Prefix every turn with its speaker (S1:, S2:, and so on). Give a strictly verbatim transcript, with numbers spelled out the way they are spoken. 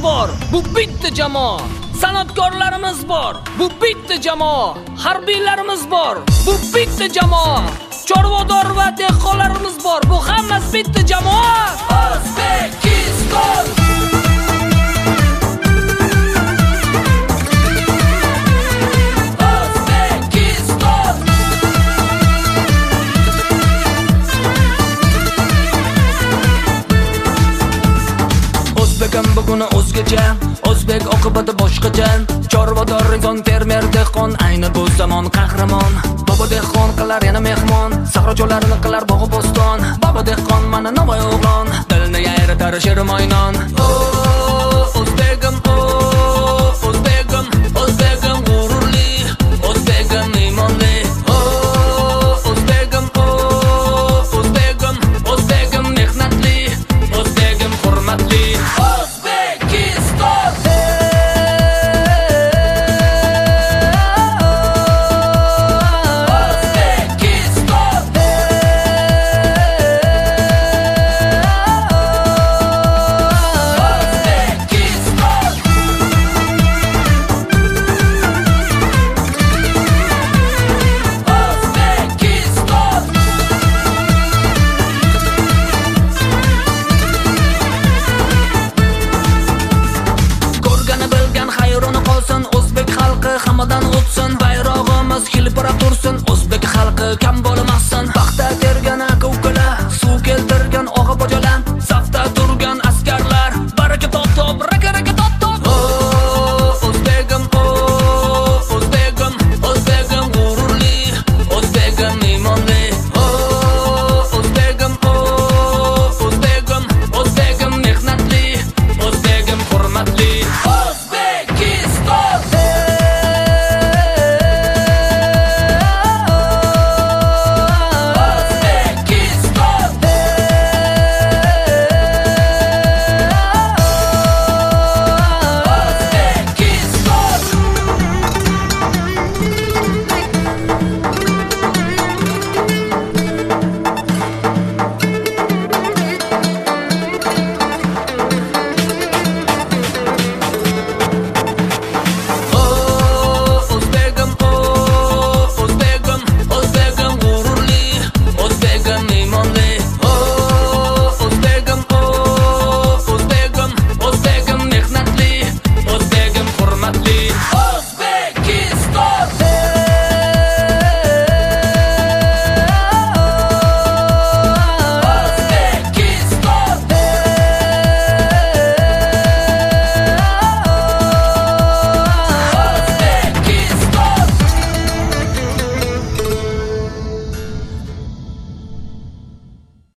S1: bor, bu bitta jamoa. San'atkorlarimiz bor, bu bitta jamoa. Harbiylarimiz bor, bu bitta jamoa. Chorvador va dehqonlarimiz bor, bu hammasi bitta jamoa. O'zbekiston. O'zbekam buguni o'zgacha, o'zbek oqibati boshqacha. Chorvador inson, fermer, dehqon, ayni bu zamon qahramon. Baba dehqon qilar yana mehmon, sahro cho'llarini qilar bog'i bo'ston. Baba dehqon mana Navoiy o'g'lon, dilni yayratar sherim oynon. O o'zbegim